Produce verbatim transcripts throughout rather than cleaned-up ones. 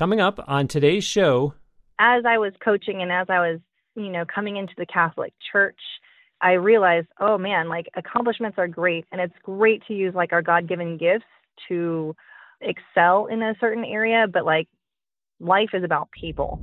Coming up on today's show. As I was coaching and as I was, you know, coming into the Catholic Church, I realized, oh man, like accomplishments are great. And it's great to use like our God-given gifts to excel in a certain area. But like life is about people.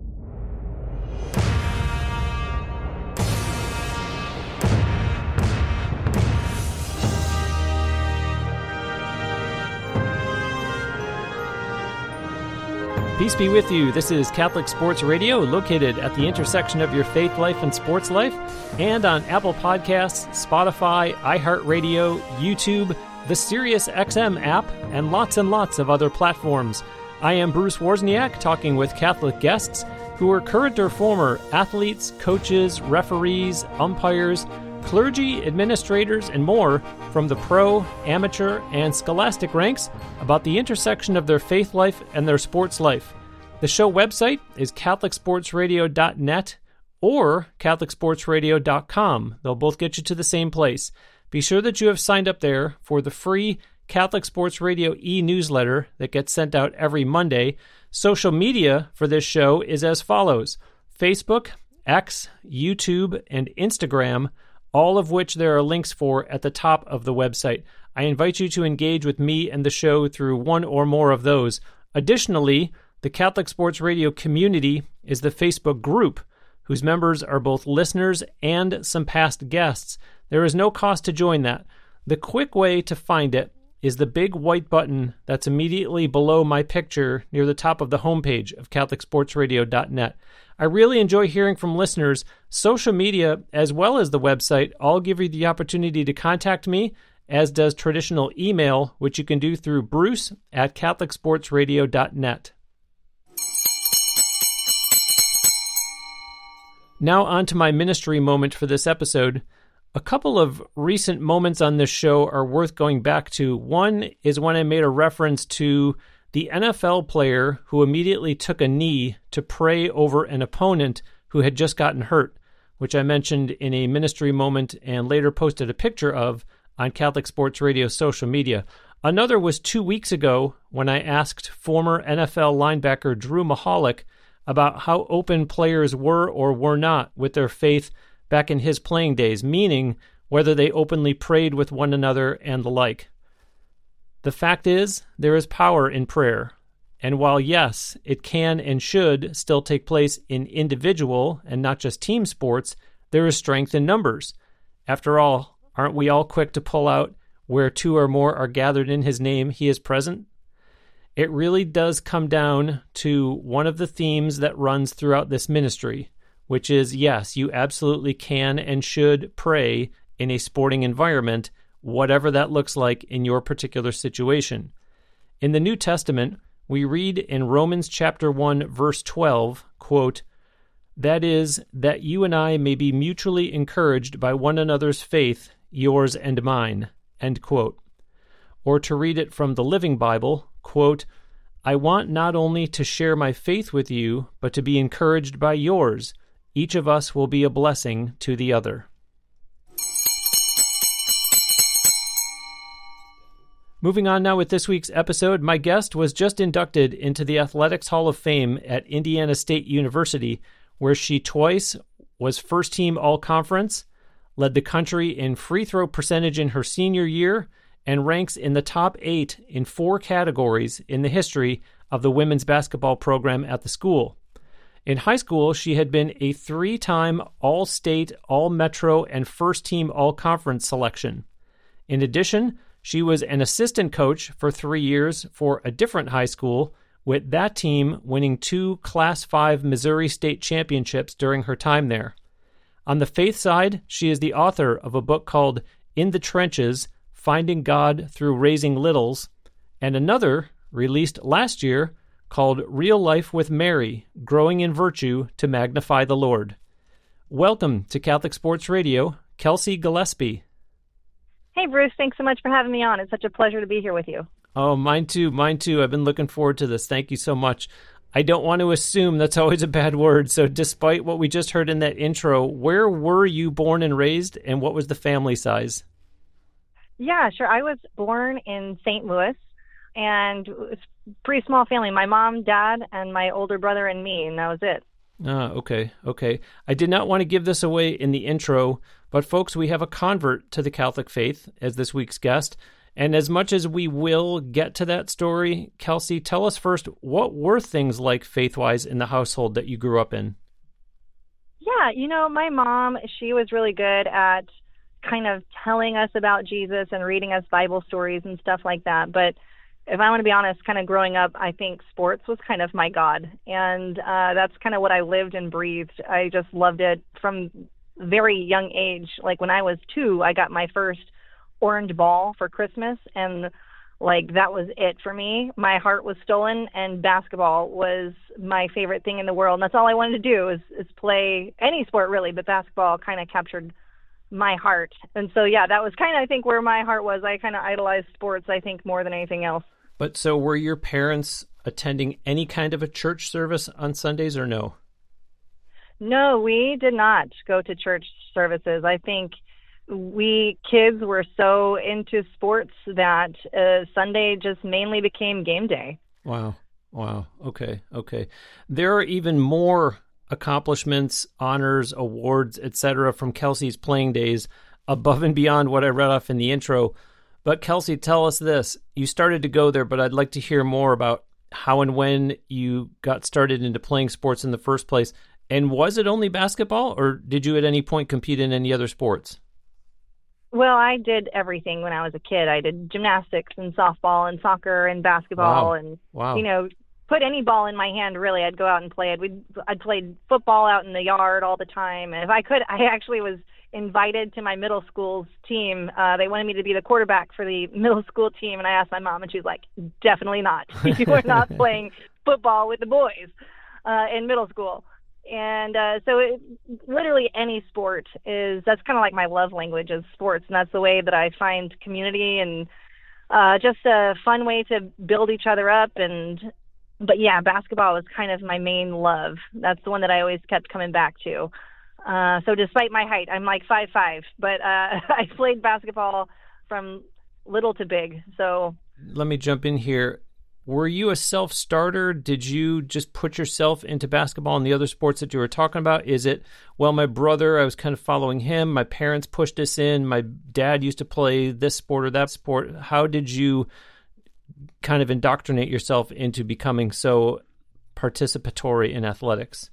Peace be with you. This is Catholic Sports Radio, located at the intersection of your faith life and sports life, and on Apple Podcasts, Spotify, iHeartRadio, YouTube, the SiriusXM app, and lots and lots of other platforms. I am Bruce Wozniak, talking with Catholic guests who are current or former athletes, coaches, referees, umpires, clergy, administrators, and more from the pro, amateur, and scholastic ranks about the intersection of their faith life and their sports life. The show website is catholic sports radio dot net or catholic sports radio dot com. They'll both get you to the same place. Be sure that you have signed up there for the free Catholic Sports Radio e-newsletter that gets sent out every Monday. Social media for this show is as follows: Facebook, X, YouTube, and Instagram, all of which there are links for at the top of the website. I invite you to engage with me and the show through one or more of those. Additionally, the Catholic Sports Radio community is the Facebook group, whose members are both listeners and some past guests. There is no cost to join that. The quick way to find it is the big white button that's immediately below my picture near the top of the homepage of catholic sports radio dot net. I really enjoy hearing from listeners. Social media, as well as the website, all give you the opportunity to contact me, as does traditional email, which you can do through bruce at catholic sports radio dot net. Now on to my ministry moment for this episode. A couple of recent moments on this show are worth going back to. One is when I made a reference to the N F L player who immediately took a knee to pray over an opponent who had just gotten hurt, which I mentioned in a ministry moment and later posted a picture of on Catholic Sports Radio social media. Another was two weeks ago when I asked former N F L linebacker Drew Mahalik about how open players were or were not with their faith back in his playing days, meaning whether they openly prayed with one another and the like. The fact is, there is power in prayer, and while yes, it can and should still take place in individual and not just team sports, there is strength in numbers. After all, aren't we all quick to pull out, where two or more are gathered in his name, he is present? It really does come down to one of the themes that runs throughout this ministry, which is, yes, you absolutely can and should pray in a sporting environment, whatever that looks like in your particular situation. In the New Testament, we read in Romans chapter one, verse twelve, quote, "That is, that you and I may be mutually encouraged by one another's faith, yours and mine," end quote. Or to read it from the Living Bible, quote, "I want not only to share my faith with you, but to be encouraged by yours. Each of us will be a blessing to the other." Moving on now with this week's episode, my guest was just inducted into the Athletics Hall of Fame at Indiana State University, where she twice was first-team All-Conference, led the country in free throw percentage in her senior year, and ranks in the top eight in four categories in the history of the women's basketball program at the school. In high school, she had been a three-time All-State, All-Metro, and first-team All-Conference selection. In addition, she was an assistant coach for three years for a different high school, with that team winning two Class five Missouri State championships during her time there. On the faith side, she is the author of a book called In the Trenches, Finding God Through Raising Littles, and another, released last year, called Real Life with Mary, Growing in Virtue to Magnify the Lord. Welcome to Catholic Sports Radio, Kelsey Gillespie. Hey, Bruce, thanks so much for having me on. It's such a pleasure to be here with you. Oh, mine too, mine too. I've been looking forward to this. Thank you so much. I don't want to assume, that's always a bad word. So despite what we just heard in that intro, where were you born and raised, and what was the family size? Yeah, sure. I was born in Saint Louis and pretty small family. My mom, dad, and my older brother and me, and that was it. Ah, okay, okay. I did not want to give this away in the intro, but folks, we have a convert to the Catholic faith as this week's guest. And as much as we will get to that story, Kelsey, tell us first, what were things like faith-wise in the household that you grew up in? Yeah, you know, my mom, she was really good at kind of telling us about Jesus and reading us Bible stories and stuff like that. But if I want to be honest, kind of growing up, I think sports was kind of my God. And uh, that's kind of what I lived and breathed. I just loved it from very young age. Like when I was two, I got my first orange ball for Christmas. And like that was it for me. My heart was stolen, and basketball was my favorite thing in the world. And that's all I wanted to do is, is play any sport really, but basketball kind of captured my heart. And so, yeah, that was kind of, I think, where my heart was. I kind of idolized sports, I think, more than anything else. But so were your parents attending any kind of a church service on Sundays or no? No, we did not go to church services. I think we kids were so into sports that uh, Sunday just mainly became game day. Wow. Wow. Okay. Okay. There are even more accomplishments, honors, awards, et cetera from Kelsey's playing days above and beyond what I read off in the intro. But Kelsey, tell us this. You started to go there, but I'd like to hear more about how and when you got started into playing sports in the first place. And was it only basketball, or did you at any point compete in any other sports? Well, I did everything when I was a kid. I did gymnastics and softball and soccer and basketball. Wow. and, wow. you know, put any ball in my hand, really, I'd go out and play it. We'd, I'd played football out in the yard all the time. And if I could, I actually was invited to my middle school's team. Uh, they wanted me to be the quarterback for the middle school team. And I asked my mom, and she was like, definitely not. You are not playing football with the boys uh, in middle school. And uh, so it, literally any sport is, that's kind of like my love language is sports. And that's the way that I find community and uh, just a fun way to build each other up. And But yeah, basketball was kind of my main love. That's the one that I always kept coming back to. Uh, so despite my height, I'm like five five, but uh, I played basketball from little to big. So let me jump in here. Were you a self-starter? Did you just put yourself into basketball and the other sports that you were talking about? Is it, well, my brother, I was kind of following him. My parents pushed us in. My dad used to play this sport or that sport. How did you kind of indoctrinate yourself into becoming so participatory in athletics?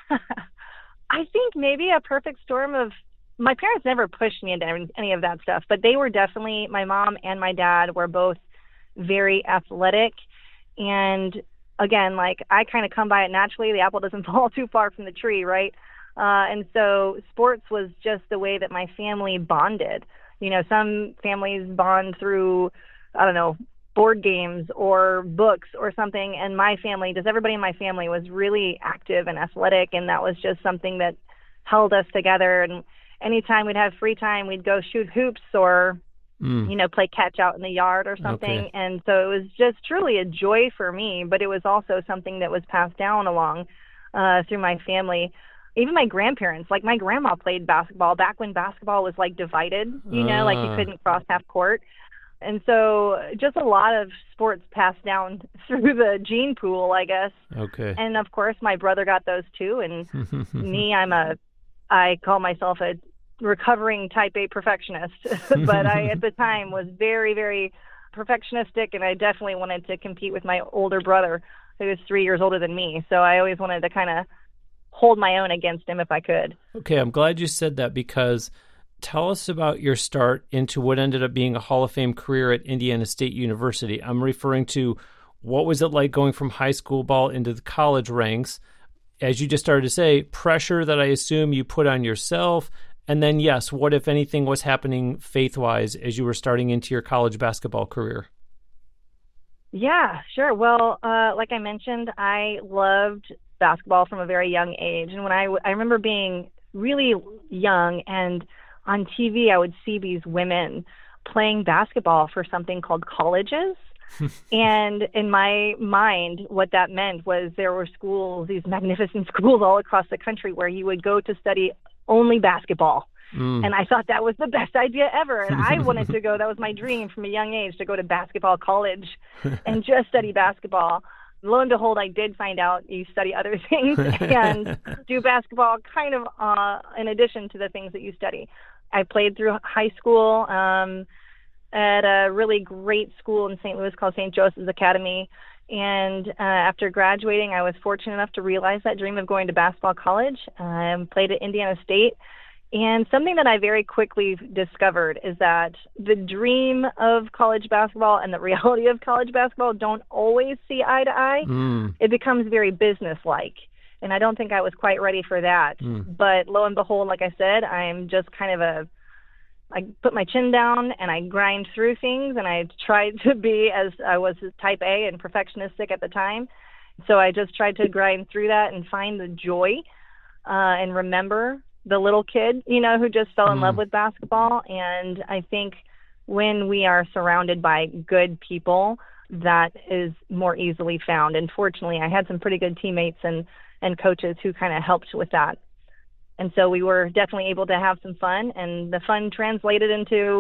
I think maybe a perfect storm of, my parents never pushed me into any of that stuff, but they were definitely, my mom and my dad were both very athletic. And again, like I kind of come by it naturally. The apple doesn't fall too far from the tree, right? Uh, and so sports was just the way that my family bonded. You know, some families bond through, I don't know, board games or books or something. And my family, just everybody in my family was really active and athletic. And that was just something that held us together. And anytime we'd have free time, we'd go shoot hoops or, mm. you know, play catch out in the yard or something. Okay. And so it was just truly a joy for me, but it was also something that was passed down along uh, through my family. Even my grandparents, like my grandma played basketball back when basketball was like divided, you know, uh. like you couldn't cross half court. And so just a lot of sports passed down through the gene pool, I guess. Okay. And of course, my brother got those too. And me, I'm a, I call myself a recovering type A perfectionist. But I, at the time, was very, very perfectionistic. And I definitely wanted to compete with my older brother, who was three years older than me. So I always wanted to kind of hold my own against him if I could. Okay. I'm glad you said that, because tell us about your start into what ended up being a Hall of Fame career at Indiana State University. I'm referring to, what was it like going from high school ball into the college ranks? As you just started to say, pressure that I assume you put on yourself. And then, yes, what, if anything, was happening faith-wise as you were starting into your college basketball career? Yeah, sure. Well, uh, like I mentioned, I loved basketball from a very young age. And when I, I remember being really young, and on T V, I would see these women playing basketball for something called colleges. And in my mind, what that meant was there were schools, these magnificent schools all across the country where you would go to study only basketball. Mm. And I thought that was the best idea ever. And I wanted to go, that was my dream from a young age, to go to basketball college and just study basketball. Lo and behold, I did find out you study other things and do basketball kind of uh, in addition to the things that you study. I played through high school um, at a really great school in Saint Louis called Saint Joseph's Academy. And uh, after graduating, I was fortunate enough to realize that dream of going to basketball college. I um, played at Indiana State. And something that I very quickly discovered is that the dream of college basketball and the reality of college basketball don't always see eye to eye. Mm. It becomes very business-like. And I don't think I was quite ready for that. Mm. But lo and behold, like I said, I'm just kind of a, I put my chin down and I grind through things, and I tried to be, as I was type A and perfectionistic at the time. So I just tried to grind through that and find the joy uh, and remember the little kid, you know, who just fell in Mm. love with basketball. And I think when we are surrounded by good people, that is more easily found. And fortunately, I had some pretty good teammates and, and coaches who kind of helped with that. And so we were definitely able to have some fun, and the fun translated into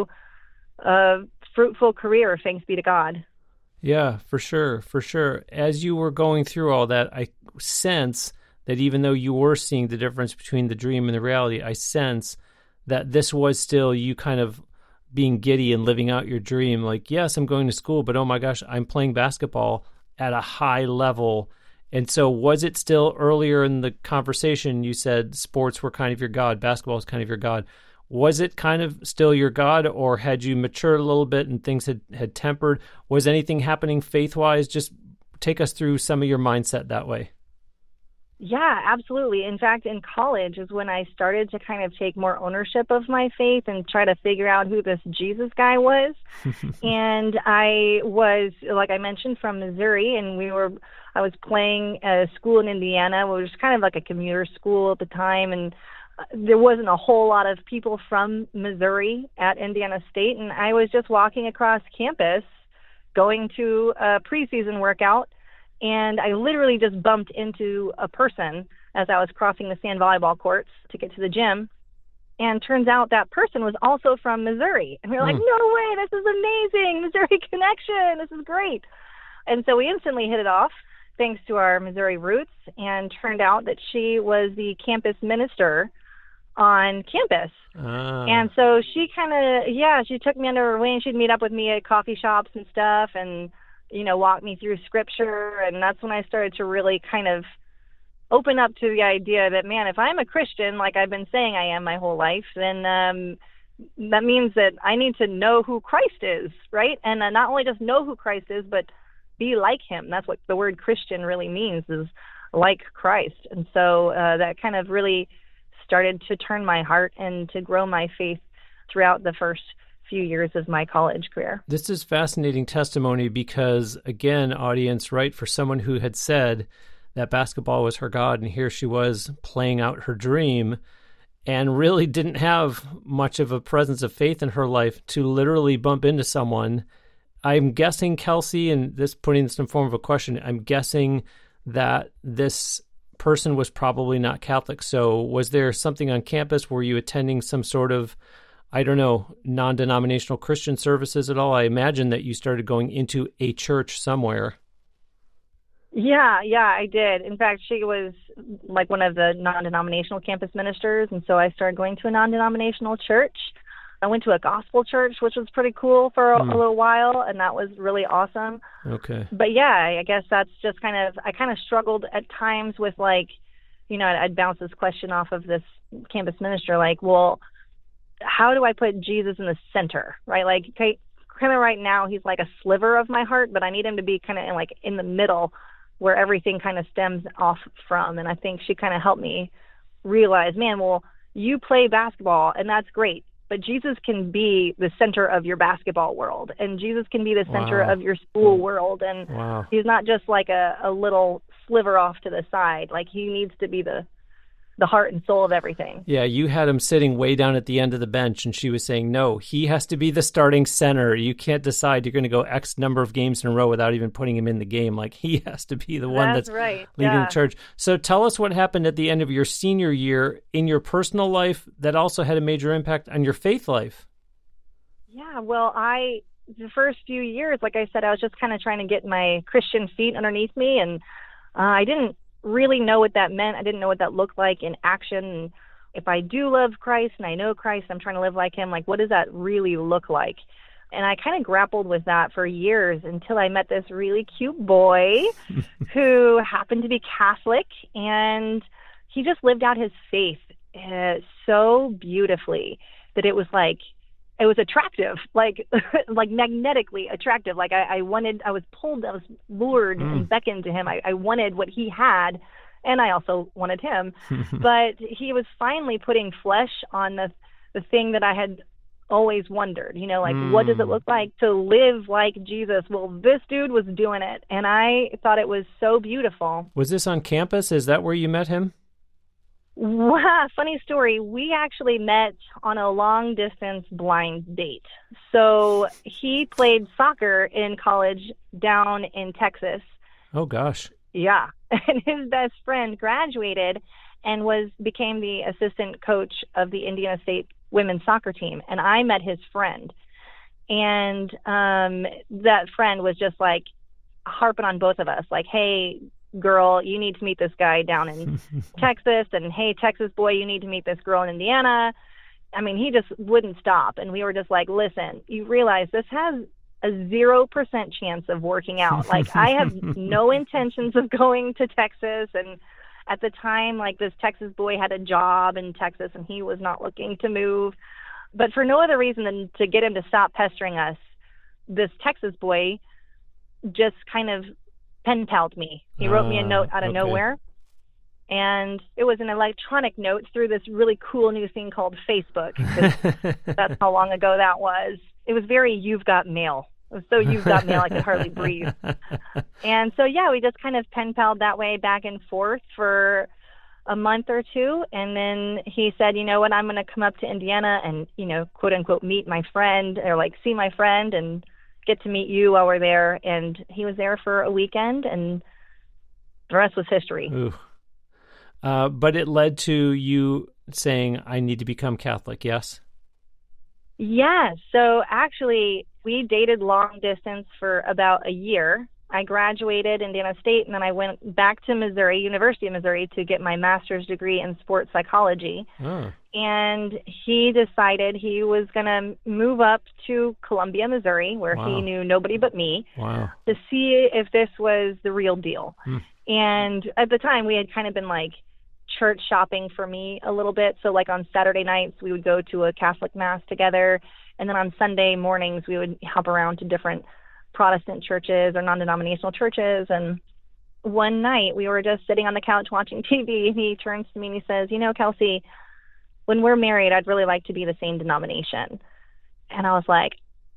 a fruitful career, thanks be to God. Yeah, for sure, for sure. As you were going through all that, I sense that even though you were seeing the difference between the dream and the reality, I sense that this was still you kind of being giddy and living out your dream. Like, yes, I'm going to school, but oh my gosh, I'm playing basketball at a high level. And so was it still earlier in the conversation, you said sports were kind of your God, basketball was kind of your God. Was it kind of still your God, or had you matured a little bit and things had, had tempered? Was anything happening faith-wise? Just take us through some of your mindset that way. Yeah, absolutely. In fact, in college is when I started to kind of take more ownership of my faith and try to figure out who this Jesus guy was. And I was, like I mentioned, from Missouri, and we were, I was playing at a school in Indiana, which was kind of like a commuter school at the time, and there wasn't a whole lot of people from Missouri at Indiana State, and I was just walking across campus, going to a preseason workout, and I literally just bumped into a person as I was crossing the sand volleyball courts to get to the gym. And turns out that person was also from Missouri. And we were like, Mm. no way, this is amazing. Missouri connection. This is great. And so we instantly hit it off thanks to our Missouri roots, and turned out that she was the campus minister on campus. Ah. And so she kind of, yeah, she took me under her wing. She'd meet up with me at coffee shops and stuff, and you know, walk me through scripture. And that's when I started to really kind of open up to the idea that, man, if I'm a Christian, like I've been saying I am my whole life, then um, that means that I need to know who Christ is, right? And uh, not only just know who Christ is, but be like him. That's what the word Christian really means, is like Christ. And so uh, that kind of really started to turn my heart and to grow my faith throughout the first few years of my college career. This is fascinating testimony because, again, audience, right, for someone who had said that basketball was her God, and here she was playing out her dream and really didn't have much of a presence of faith in her life, to literally bump into someone. I'm guessing, Kelsey, and this putting this in form of a question, I'm guessing that this person was probably not Catholic. So was there something on campus? Were you attending some sort of, I don't know, non-denominational Christian services at all? I imagine that you started going into a church somewhere. Yeah, yeah, I did. In fact, she was like one of the non-denominational campus ministers, and so I started going to a non-denominational church. I went to a gospel church, which was pretty cool for a, Hmm. a little while, and that was really awesome. Okay. But yeah, I guess that's just kind of, I kind of struggled at times with, like, you know, I'd, I'd bounce this question off of this campus minister, like, well, how do I put Jesus in the center, right? Like, okay, kind of right now, he's like a sliver of my heart, but I need him to be kind of like in the middle where everything kind of stems off from. And I think she kind of helped me realize, man, well, you play basketball and that's great, but Jesus can be the center of your basketball world, and Jesus can be the center Wow. of your school world. And Wow. he's not just like a, a little sliver off to the side. Like, he needs to be the the heart and soul of everything. Yeah, you had him sitting way down at the end of the bench, and she was saying, no, he has to be the starting center. You can't decide you're going to go X number of games in a row without even putting him in the game. Like, he has to be the one that's, that's right. leading yeah. the charge. So tell us what happened at the end of your senior year in your personal life that also had a major impact on your faith life. Yeah, well, I, the first few years, like I said, I was just kind of trying to get my Christian feet underneath me, and uh, I didn't really know what that meant. I didn't know what that looked like in action. And if I do love Christ and I know Christ, I'm trying to live like him, like, what does that really look like? And I kind of grappled with that for years until I met this really cute boy who happened to be Catholic, and he just lived out his faith uh, so beautifully that it was like, it was attractive, like like magnetically attractive. Like I, I wanted, I was pulled, I was lured mm. and beckoned to him. I, I wanted what he had, and I also wanted him. But he was finally putting flesh on the the thing that I had always wondered, you know, like, mm. what does it look like to live like Jesus? Well, this dude was doing it, and I thought it was so beautiful. Was this on campus? Is that where you met him? Wow, funny story. We actually met on a long-distance blind date. So he played soccer in college down in Texas. Oh, gosh. Yeah. And his best friend graduated and was became the assistant coach of the Indiana State women's soccer team. And I met his friend. And um, that friend was just like harping on both of us, like, hey, girl, you need to meet this guy down in Texas, and hey, Texas boy, you need to meet this girl in Indiana. I mean, he just wouldn't stop. And we were just like, listen, you realize this has a zero percent chance of working out. Like, I have no intentions of going to Texas. And at the time, like, this Texas boy had a job in Texas, and he was not looking to move. But for no other reason than to get him to stop pestering us, this Texas boy just kind of pen palled me. He wrote me a note out of okay. nowhere, and it was an electronic note through this really cool new thing called Facebook. That's how long ago that was. It was very You've Got Mail. It was so You've Got Mail I could hardly breathe. And so, yeah, we just kind of pen palled that way back and forth for a month or two, and then he said, you know what, I'm going to come up to Indiana and, you know, quote unquote, meet my friend, or like see my friend and get to meet you while we're there. And he was there for a weekend, and the rest was history. Ooh. Uh, but it led to you saying, I need to become Catholic, yes? Yes. So actually, we dated long distance for about a year. I graduated Indiana State, and then I went back to Missouri, University of Missouri, to get my master's degree in sports psychology. Oh. And he decided he was going to move up to Columbia, Missouri, where wow. he knew nobody but me, wow. to see if this was the real deal. Hmm. And at the time, we had kind of been like church shopping for me a little bit. So like on Saturday nights, we would go to a Catholic mass together. And then on Sunday mornings, we would hop around to different Protestant churches or non-denominational churches. And one night we were just sitting on the couch watching T V, and he turns to me and he says, you know, Kelsey, when we're married, I'd really like to be the same denomination. And I was like,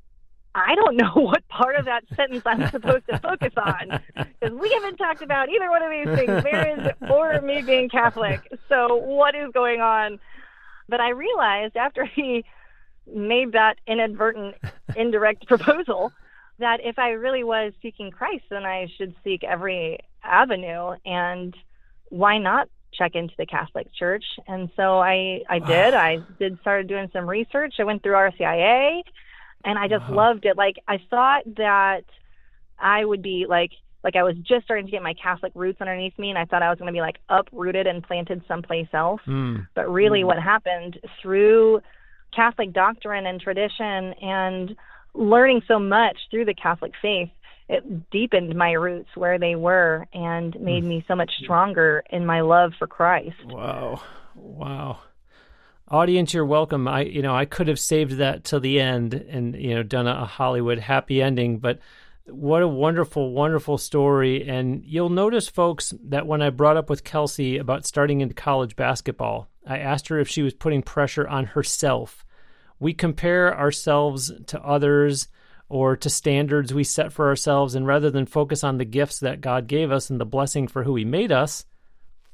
I don't know what part of that sentence I'm supposed to focus on, because we haven't talked about either one of these things, marriage or me being Catholic. So what is going on? But I realized after he made that inadvertent, indirect proposal, that if I really was seeking Christ, then I should seek every avenue. And why not check into the Catholic Church? And so I, I did. I did started doing some research. I went through R C I A, and I just wow. loved it. Like, I thought that I would be like, like I was just starting to get my Catholic roots underneath me, and I thought I was going to be like uprooted and planted someplace else. Mm. But really mm. what happened through Catholic doctrine and tradition and learning so much through the Catholic faith, it deepened my roots where they were and made me so much stronger in my love for Christ. Wow. Wow. Audience, you're welcome. I, you know, I could have saved that till the end and, you know, done a Hollywood happy ending, but what a wonderful, wonderful story. And you'll notice, folks, that when I brought up with Kelsey about starting into college basketball, I asked her if she was putting pressure on herself. We compare ourselves to others or to standards we set for ourselves, and rather than focus on the gifts that God gave us and the blessing for who he made us,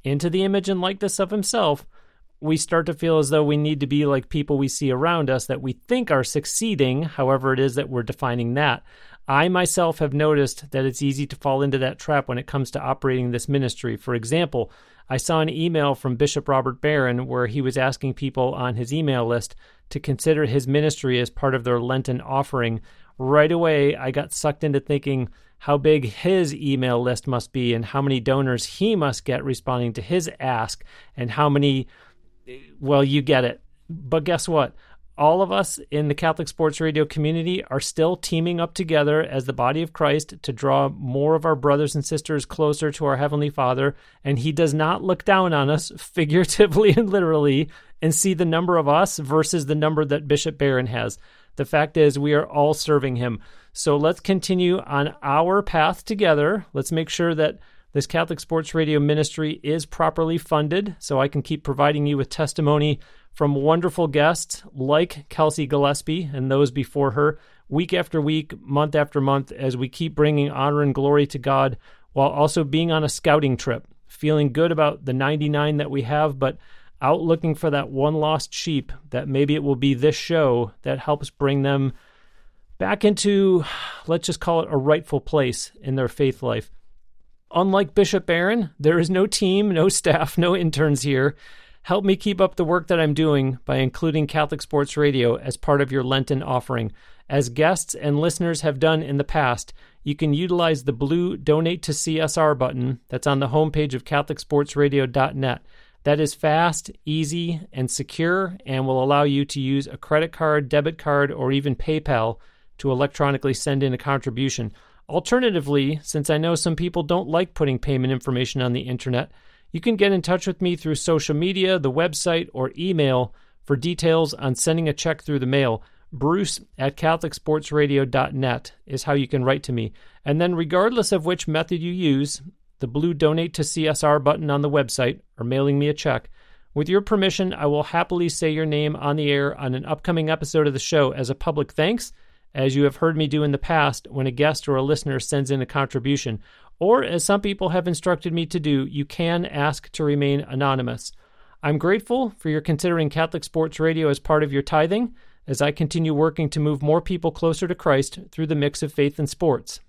into the image and likeness of himself, we start to feel as though we need to be like people we see around us that we think are succeeding, however it is that we're defining that. I myself have noticed that it's easy to fall into that trap when it comes to operating this ministry. For example, I saw an email from Bishop Robert Barron where he was asking people on his email list to consider his ministry as part of their Lenten offering. Right away, I got sucked into thinking how big his email list must be and how many donors he must get responding to his ask and how many, well, you get it. But guess what? All of us in the Catholic Sports Radio community are still teaming up together as the body of Christ to draw more of our brothers and sisters closer to our Heavenly Father, and He does not look down on us figuratively and literally and see the number of us versus the number that Bishop Barron has. The fact is we are all serving Him. So let's continue on our path together. Let's make sure that this Catholic Sports Radio ministry is properly funded so I can keep providing you with testimony from wonderful guests like Kelsey Gillespie and those before her, week after week, month after month, as we keep bringing honor and glory to God while also being on a scouting trip, feeling good about the ninety-nine that we have, but out looking for that one lost sheep that maybe it will be this show that helps bring them back into, let's just call it a rightful place in their faith life. Unlike Bishop Barron, there is no team, no staff, no interns here. Help me keep up the work that I'm doing by including Catholic Sports Radio as part of your Lenten offering. As guests and listeners have done in the past, you can utilize the blue Donate to C S R button that's on the homepage of Catholic Sports Radio dot net. That is fast, easy, and secure and will allow you to use a credit card, debit card, or even PayPal to electronically send in a contribution. Alternatively, since I know some people don't like putting payment information on the internet, you can get in touch with me through social media, the website, or email for details on sending a check through the mail. Bruce at Catholic Sports Radio dot net is how you can write to me. And then regardless of which method you use, the blue Donate to C S R button on the website or mailing me a check, with your permission, I will happily say your name on the air on an upcoming episode of the show as a public thanks, as you have heard me do in the past when a guest or a listener sends in a contribution. Or, as some people have instructed me to do, you can ask to remain anonymous. I'm grateful for your considering Catholic Sports Radio as part of your tithing, as I continue working to move more people closer to Christ through the mix of faith and sports.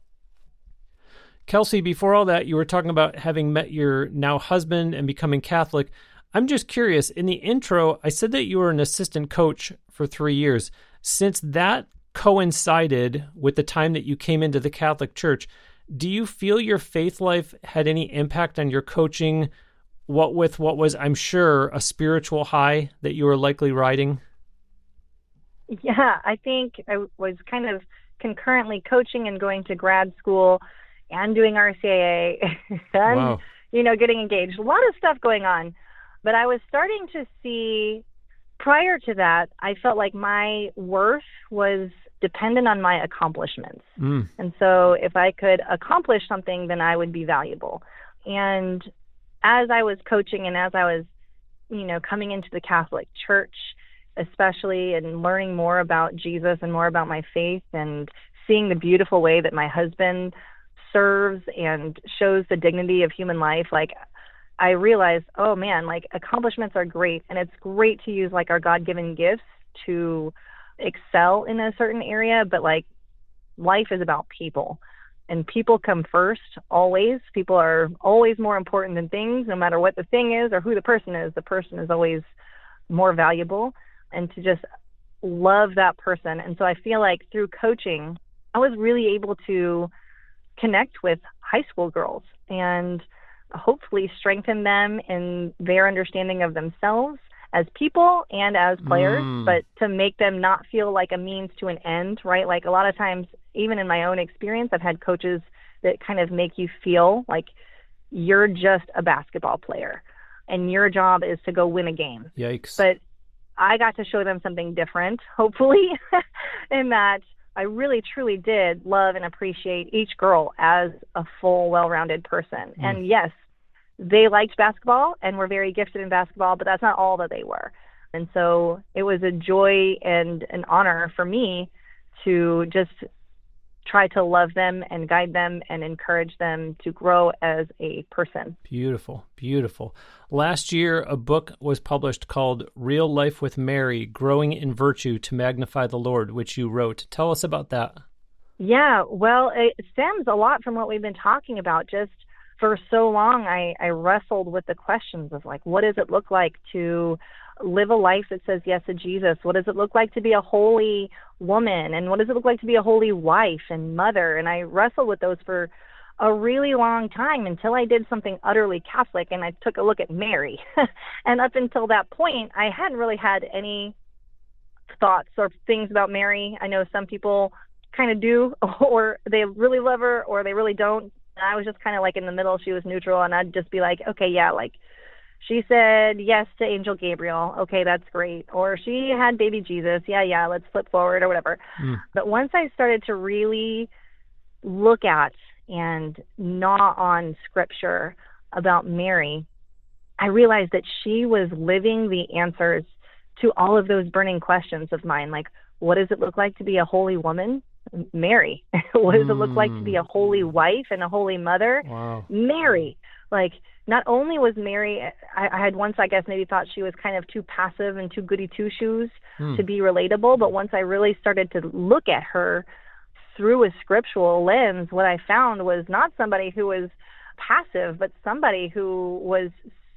Kelsey, before all that, you were talking about having met your now husband and becoming Catholic. I'm just curious, in the intro, I said that you were an assistant coach for three years. Since that coincided with the time that you came into the Catholic Church, do you feel your faith life had any impact on your coaching, what with what was, I'm sure, a spiritual high that you were likely riding? Yeah, I think I was kind of concurrently coaching and going to grad school and doing R C A A and, wow. you know, getting engaged. A lot of stuff going on. But I was starting to see, prior to that, I felt like my worth was dependent on my accomplishments. Mm. And so if I could accomplish something, then I would be valuable. And as I was coaching and as I was, you know, coming into the Catholic Church, especially, and learning more about Jesus and more about my faith and seeing the beautiful way that my husband serves and shows the dignity of human life, like I realized, oh man, like accomplishments are great. And it's great to use like our God-given gifts to excel in a certain area, but like life is about people, and people come first always. People are always more important than things, no matter what the thing is or who the person is. The person is always more valuable, and to just love that person. And so I feel like through coaching, I was really able to connect with high school girls and hopefully strengthen them in their understanding of themselves as people and as players, mm. but to make them not feel like a means to an end, right? Like a lot of times, even in my own experience, I've had coaches that kind of make you feel like you're just a basketball player and your job is to go win a game. Yikes. But I got to show them something different, hopefully, in that I really, truly did love and appreciate each girl as a full, well-rounded person. Mm. And yes, they liked basketball and were very gifted in basketball, but that's not all that they were. And so it was a joy and an honor for me to just try to love them and guide them and encourage them to grow as a person. Beautiful, beautiful. Last year, a book was published called Real Life with Mary, Growing in Virtue to Magnify the Lord, which you wrote. Tell us about that. Yeah, well, it stems a lot from what we've been talking about. Just for so long, I, I wrestled with the questions of like, what does it look like to live a life that says yes to Jesus? What does it look like to be a holy woman? And what does it look like to be a holy wife and mother? And I wrestled with those for a really long time until I did something utterly Catholic and I took a look at Mary. And up until that point, I hadn't really had any thoughts or things about Mary. I know some people kind of do, or they really love her, or they really don't. And I was just kind of like in the middle. She was neutral, and I'd just be like, okay, yeah, like she said yes to Angel Gabriel. Okay, that's great. Or she had baby Jesus. Yeah, yeah, let's flip forward or whatever. Mm. But once I started to really look at and gnaw on scripture about Mary, I realized that she was living the answers to all of those burning questions of mine. Like, what does it look like to be a holy woman? Mary. What does mm. it look like to be a holy wife and a holy mother? Wow. Mary. Like, not only was Mary, I, I had once, I guess, maybe thought she was kind of too passive and too goody two-shoes mm. to be relatable, but once I really started to look at her through a scriptural lens, what I found was not somebody who was passive, but somebody who was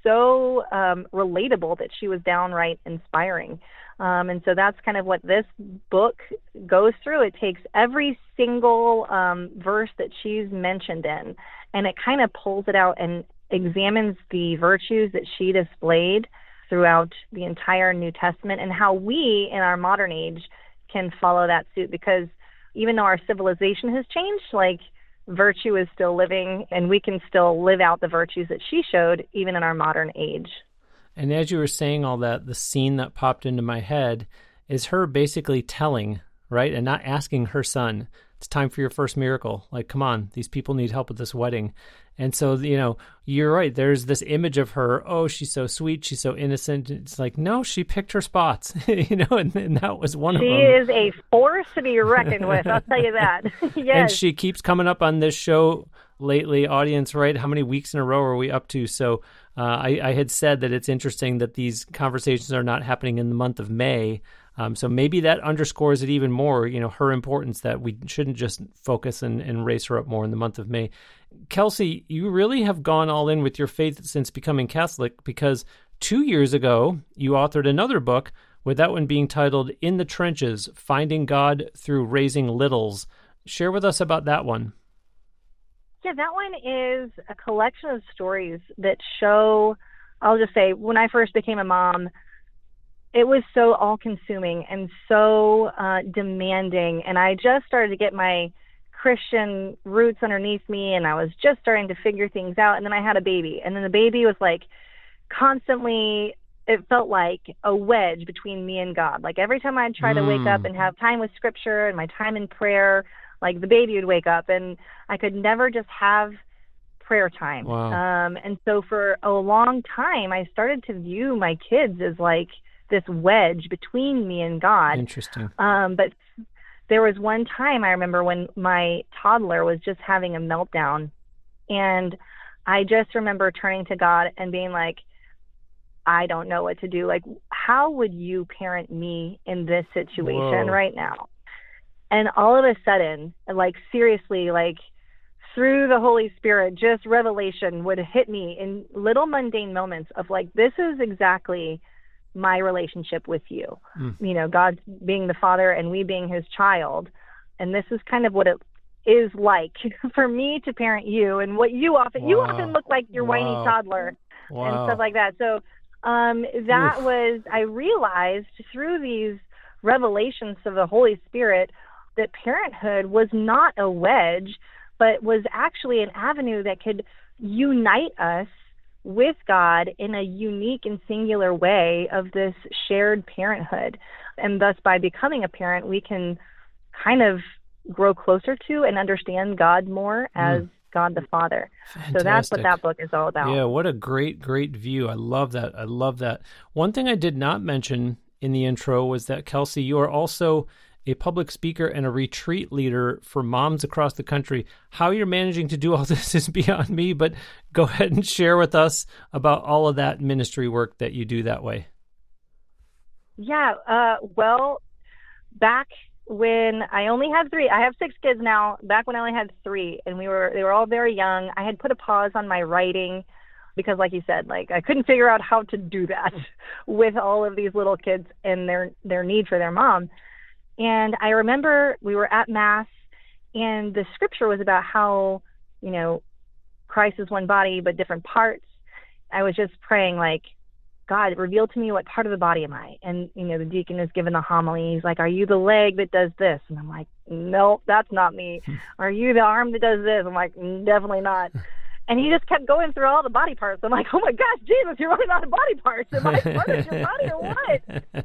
so um, relatable that she was downright inspiring. Um, and so that's kind of what this book goes through. It takes every single um, verse that she's mentioned in, and it kind of pulls it out and examines the virtues that she displayed throughout the entire New Testament and how we in our modern age can follow that suit. Because even though our civilization has changed, like, virtue is still living, and we can still live out the virtues that she showed even in our modern age. And as you were saying all that, the scene that popped into my head is her basically telling, right, and not asking her son, it's time for your first miracle. Like, come on, these people need help with this wedding. And so, you know, you're right. There's this image of her, oh, she's so sweet, she's so innocent. It's like, no, she picked her spots, you know, and, and that was one she of them. She is a force to be reckoned with, I'll tell you that. Yes. And she keeps coming up on this show lately, audience, right? How many weeks in a row are we up to? So uh, I, I had said that it's interesting that these conversations are not happening in the month of May. Um, so maybe that underscores it even more, you know, her importance, that we shouldn't just focus and, and raise her up more in the month of May. Kelsey, you really have gone all in with your faith since becoming Catholic, because two years ago, you authored another book, with that one being titled In the Trenches, Finding God Through Raising Littles. Share with us about that one. Yeah, that one is a collection of stories that show, I'll just say, when I first became a mom, it was so all-consuming and so uh, demanding, and I just started to get my Christian roots underneath me, and I was just starting to figure things out, and then I had a baby, and then the baby was like constantly, it felt like a wedge between me and God. Like every time I'd try mm. to wake up and have time with scripture and my time in prayer, like the baby would wake up, and I could never just have prayer time. Wow. Um, and so for a long time, I started to view my kids as like this wedge between me and God. Interesting. Um, but there was one time I remember when my toddler was just having a meltdown, and I just remember turning to God and being like, I don't know what to do. Like, how would you parent me in this situation Whoa. right now? And all of a sudden, like seriously, like through the Holy Spirit, just revelation would hit me in little mundane moments of like, this is exactly my relationship with you. Mm. You know, God being the Father and we being his child. And this is kind of what it is like for me to parent you, and what you often, wow. you often look like your wow. whiny toddler wow. and stuff like that. So um, that Oof. was, I realized through these revelations of the Holy Spirit that parenthood was not a wedge, but was actually an avenue that could unite us with God in a unique and singular way of this shared parenthood. And thus, by becoming a parent, we can kind of grow closer to and understand God more as mm. God the Father. Fantastic. So that's what that book is all about. Yeah, what a great, great view. I love that. I love that. One thing I did not mention in the intro was that, Kelsey, you are also a public speaker and a retreat leader for moms across the country. How you're managing to do all this is beyond me, but go ahead and share with us about all of that ministry work that you do that way. Yeah, uh, well, back when I only had three, I have six kids now. Back when I only had three, and we were they were all very young, I had put a pause on my writing because, like you said, like I couldn't figure out how to do that with all of these little kids and their their need for their mom. And I remember we were at Mass, and the scripture was about how, you know, Christ is one body but different parts. I was just praying, like, God, reveal to me what part of the body am I? And, you know, the deacon is given the homily. He's like, are you the leg that does this? And I'm like, nope, that's not me. Are you the arm that does this? I'm like, definitely not. And he just kept going through all the body parts. I'm like, oh my gosh, Jesus, you're running out of body parts. Am I part of your body or what?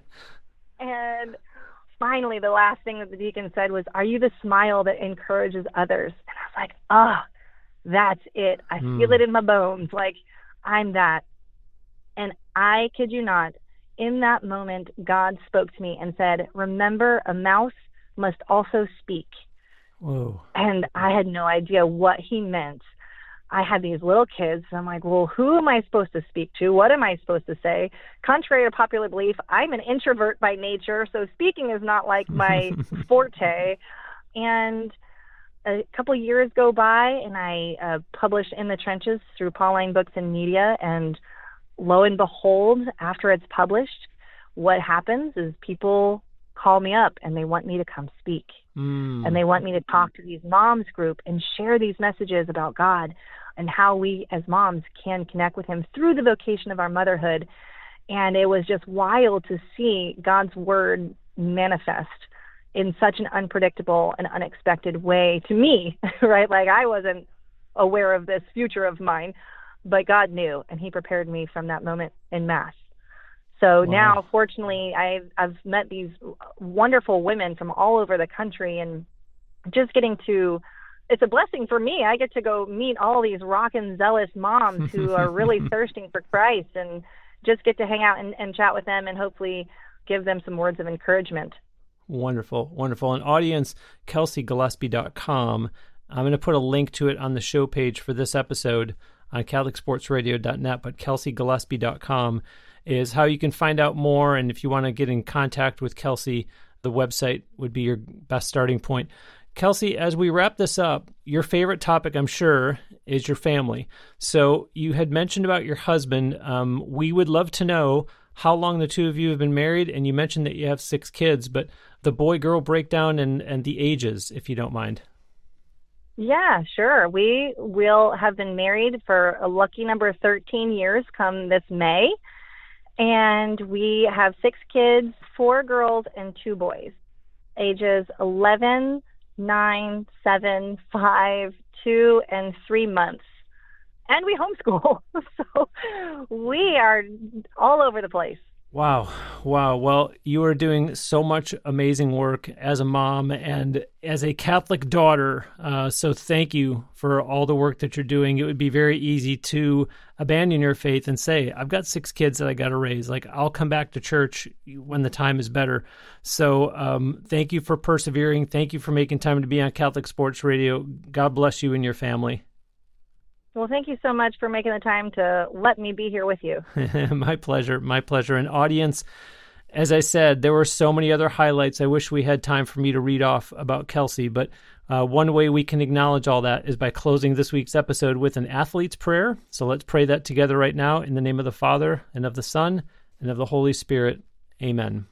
And finally, the last thing that the deacon said was, are you the smile that encourages others? And I was like, oh, that's it. I mm. feel it in my bones. Like, I'm that. And I kid you not, in that moment, God spoke to me and said, remember, a mouse must also speak. Whoa. And I had no idea what he meant. I had these little kids. And I'm like, well, who am I supposed to speak to? What am I supposed to say? Contrary to popular belief, I'm an introvert by nature, so speaking is not like my forte. And a couple years go by, and I uh, publish In the Trenches through Pauline Books and Media, and lo and behold, after it's published, what happens is people call me up and they want me to come speak. Mm. And they want me to talk to these moms group and share these messages about God and how we as moms can connect with him through the vocation of our motherhood. And it was just wild to see God's word manifest in such an unpredictable and unexpected way to me, right? Like, I wasn't aware of this future of mine, but God knew, and he prepared me from that moment in Mass. So wow. Now, fortunately, I've, I've met these wonderful women from all over the country, and just getting to, it's a blessing for me. I get to go meet all these rockin' zealous moms who are really thirsting for Christ, and just get to hang out and, and chat with them and hopefully give them some words of encouragement. Wonderful, wonderful. An audience, Kelsey Gillespie dot com. I'm going to put a link to it on the show page for this episode on Catholic Sports Radio dot net, but Kelsey Gillespie dot com is how you can find out more. And if you want to get in contact with Kelsey, the website would be your best starting point. Kelsey, as we wrap this up, your favorite topic, I'm sure, is your family. So you had mentioned about your husband. Um, we would love to know how long the two of you have been married, and you mentioned that you have six kids, but the boy-girl breakdown and, and the ages, if you don't mind. Yeah, sure. We will have been married for a lucky number of thirteen years come this May. And we have six kids, four girls and two boys, ages eleven, nine, seven, five, two, and three months. And we homeschool. So we are all over the place. Wow. Wow. Well, you are doing so much amazing work as a mom and as a Catholic daughter. Uh, so thank you for all the work that you're doing. It would be very easy to abandon your faith and say, I've got six kids that I got to raise. Like, I'll come back to church when the time is better. So um, thank you for persevering. Thank you for making time to be on Catholic Sports Radio. God bless you and your family. Well, thank you so much for making the time to let me be here with you. My pleasure. My pleasure. And audience, as I said, there were so many other highlights. I wish we had time for me to read off about Kelsey, but uh, one way we can acknowledge all that is by closing this week's episode with an athlete's prayer. So let's pray that together right now in the name of the Father and of the Son and of the Holy Spirit. Amen.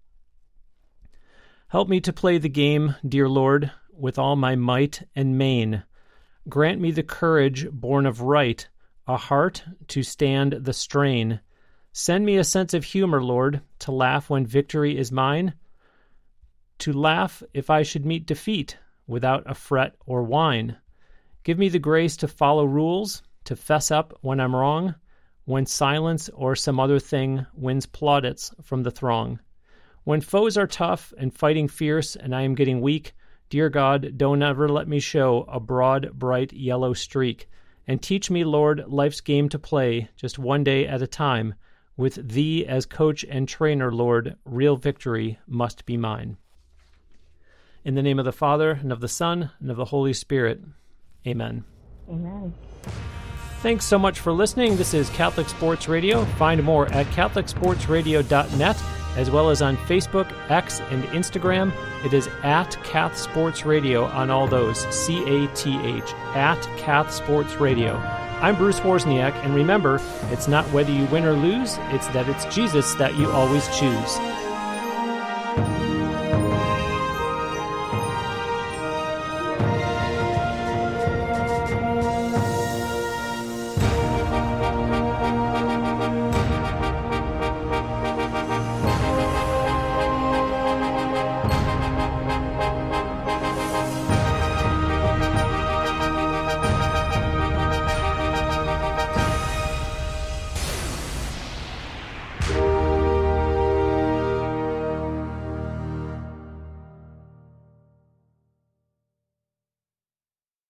Help me to play the game, dear Lord, with all my might and main. Grant me the courage born of right, a heart to stand the strain. Send me a sense of humor, Lord, to laugh when victory is mine, to laugh if I should meet defeat without a fret or whine. Give me the grace to follow rules, to fess up when I'm wrong, when silence or some other thing wins plaudits from the throng. When foes are tough and fighting fierce and I am getting weak, dear God, don't ever let me show a broad, bright yellow streak. And teach me, Lord, life's game to play, just one day at a time. With Thee as coach and trainer, Lord, real victory must be mine. In the name of the Father, and of the Son, and of the Holy Spirit. Amen. Amen. Thanks so much for listening. This is Catholic Sports Radio. Find more at catholic sports radio dot net, as well as on Facebook, X, and Instagram. It is at Cath Sports Radio on all those, C A T H, at Cath Sports Radio. I'm Bruce Wozniak, and remember, it's not whether you win or lose, it's that it's Jesus that you always choose.